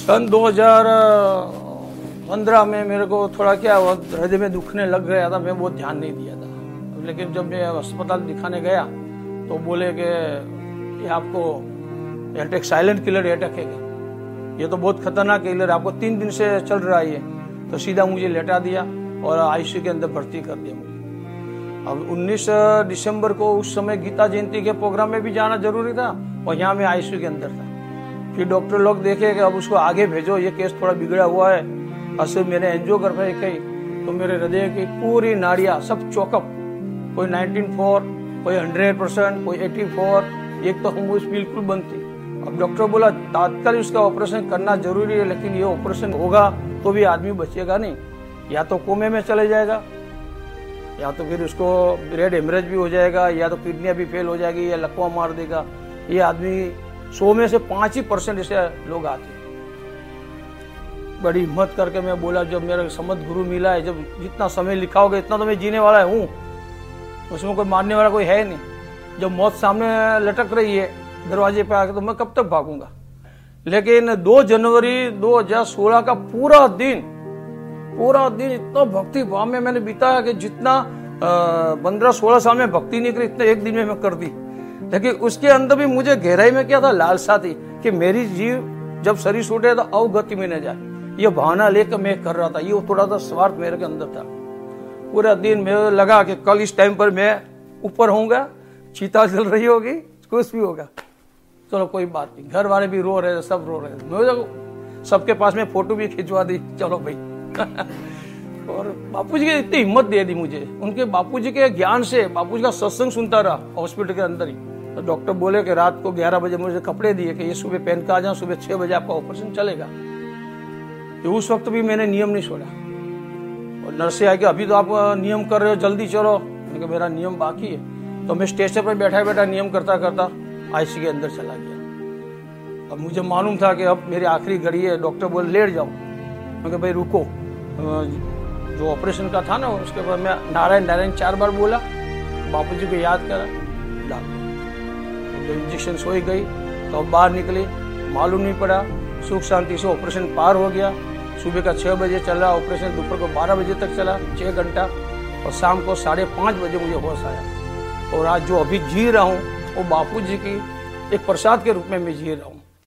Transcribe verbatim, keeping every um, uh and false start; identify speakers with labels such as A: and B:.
A: सन दो हज़ार पंद्रह में मेरे को थोड़ा क्या हुआ, हृदय में दुखने लग गया था। मैं बहुत ध्यान नहीं दिया था, लेकिन जब मैं अस्पताल दिखाने गया तो बोले कि ये आपको अटैक, साइलेंट किलर अटैक है, ये तो बहुत खतरनाक किलर, आपको तीन दिन से चल रहा है ये। तो सीधा मुझे लेटा दिया और आईसीयू के अंदर भर्ती कर दिया मुझे। अब उन्नीस दिसंबर को उस समय गीता जयंती के प्रोग्राम में भी जाना जरूरी था और यहाँ मैं आईसीयू के अंदर था। फिर डॉक्टर लोग देखे कि अब उसको आगे भेजो, ये केस थोड़ा बिगड़ा हुआ है। असर मैंने एंजियो कर पाई कही तो मेरे हृदय की पूरी नाड़ियाँ सब चौकअप, कोई नाइनटीन फोर, कोई हंड्रेड परसेंट, कोई एटी फोर, एक तो हम बिल्कुल बंद थी। अब डॉक्टर बोला तात्कालिक उसका ऑपरेशन करना जरूरी है, लेकिन ये ऑपरेशन होगा तो भी आदमी बचेगा नहीं, या तो कोमे में चले जाएगा, या तो फिर उसको ब्रेड हेमरेज भी हो जाएगा, या तो किडनियां भी फेल हो जाएगी, या लकवा मार देगा। ये आदमी सौ में से पांच ही परसेंट ऐसे लोग आते। बड़ी हिम्मत करके मैं बोला, जब मेरा समझ गुरु मिला है, जब जितना समय लिखा होगा इतना तो मैं जीने वाला हूँ, उसमें कोई मारने वाला कोई है नहीं। जब मौत सामने लटक रही है दरवाजे पे आके, तो मैं कब तक भागूंगा। लेकिन दो जनवरी दो हज़ार सोलह का पूरा दिन पूरा दिन इतना भक्ति भाव में मैंने बिताया कि जितना पंद्रह सोलह साल में भक्ति नहीं करी, इतने एक दिन में मैं कर दी। लेकिन उसके अंदर भी मुझे गहराई में क्या था, लालसा थी कि मेरी जीव जब शरीर छूटे तो अवगति में न जाए, ये भावना लेकर मैं कर रहा था। ये थोड़ा सा स्वार्थ मेरे के अंदर था। पूरा दिन मेरे लगा कि कल इस टाइम पर मैं ऊपर होऊंगा, चीता जल रही होगी, कुछ भी होगा, चलो कोई बात नहीं। घर वाले भी रो रहे, सब रो रहे, मैं सबके पास में फोटो भी खिंचवा दी, चलो भाई। और बापूजी की इतनी हिम्मत दे दी मुझे, उनके बापूजी के ज्ञान से, बापूजी का सत्संग सुनता रहा हॉस्पिटल के अंदर ही। तो डॉक्टर बोले कि रात को ग्यारह बजे मुझे कपड़े दिए कि ये सुबह पहन के आ जाओ, सुबह छह बजे आपका ऑपरेशन चलेगा। तो उस वक्त भी मैंने नियम नहीं छोड़ा। और नर्से आई कि अभी तो आप नियम कर रहे हो, जल्दी चलो। मैंने कहा मेरा नियम बाकी है। तो मैं स्टेशन पर बैठा बैठा नियम करता करता आईसीयू के अंदर चला गया। अब मुझे मालूम था कि अब मेरी आखिरी घड़ी है। डॉक्टर बोले लेट जाओ। मैं कहा भाई रुको, जो ऑपरेशन का था ना उसके बाद मैं नारायण नारायण चार बार बोला, बापूजी को याद करा, डाल तो इंजेक्शन सोई गई। तो अब बाहर निकले, मालूम नहीं पड़ा, सुख शांति से ऑपरेशन पार हो गया। सुबह का छः बजे चला ऑपरेशन, दोपहर को बारह बजे तक चला, छः घंटा, और शाम को साढ़े पाँच बजे मुझे होश आया। और आज जो अभी जी रहा हूँ वो बापूजी की एक प्रसाद के रूप में मैं जी रहा हूँ।